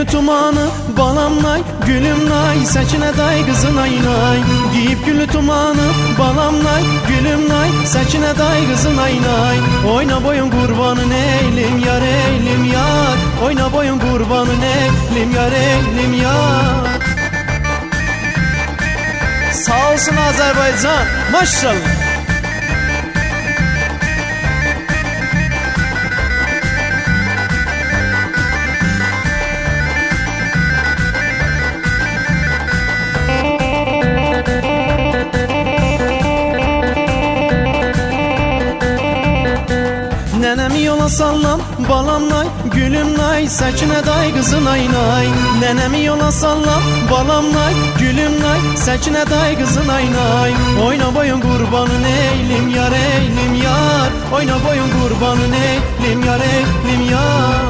tumanı balam nay, gülüm nay, Səkinə day qızı nay nay. Giyib gülü tumanı balam nay, gülüm nay, Səkinə day qızı nay nay. Oyna boyun qurbanın eylim yar, eylim yar. Oyna boyun qurbanın eylim yar, eylim yar. Sağ olsun Azərbaycan, maşallah. Nənəmi yola sallam, balam nay, gülüm nay, Səkinə day qızı nay nay. Nənəmi yola sallam, balam nay, gülüm nay, Səkinə day qızı nay nay. Oyna boyun qurbanın eylim yar, eylim yar. Oyna boyun qurbanın eylim yar, eylim yar.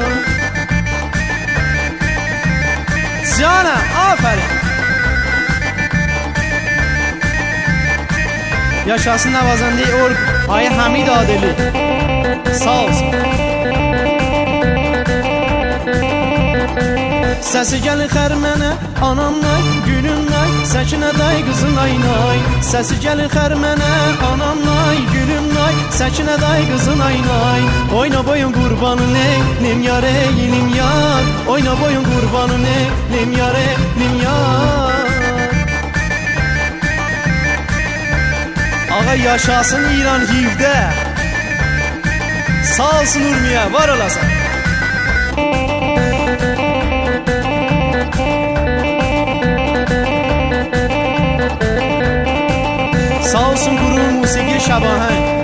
Canım, aferin. Yaşasın Navazəndi Orq, Ayı Hamid Adeli. Sağ olsun. Səsi gəlir xərmənə, anam nay, gülüm nay, Səkinə day qızı nay nay. Səsi gəlir xərmənə, anam nay, gülüm nay, Səkinə day qızı nay nay. Oyna boyun qurbanın eylim yar, eylim yar. Oyna boyun qurbanın eylim yar, eylim yar. Ağa yaşasın İran hivdə. Sağ olsun Urmiye, var olasın. Sağ olsun Guru Musiki Şabahen.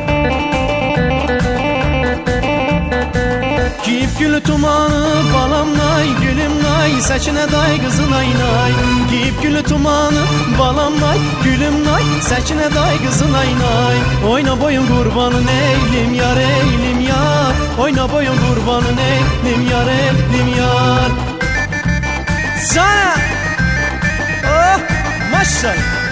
Giyib gülü tumanı balam nay, gülüm nay, Səkinə day qızı nay nay. Giyib gülü tumanı balam nay, gülüm nay, Səkinə day qızı nay nay. Oyna boyun qurbanın eylim yar, eylim yar. Oyna boyun qurbanın eylim yar, eylim yar. Canım, oh maşallah.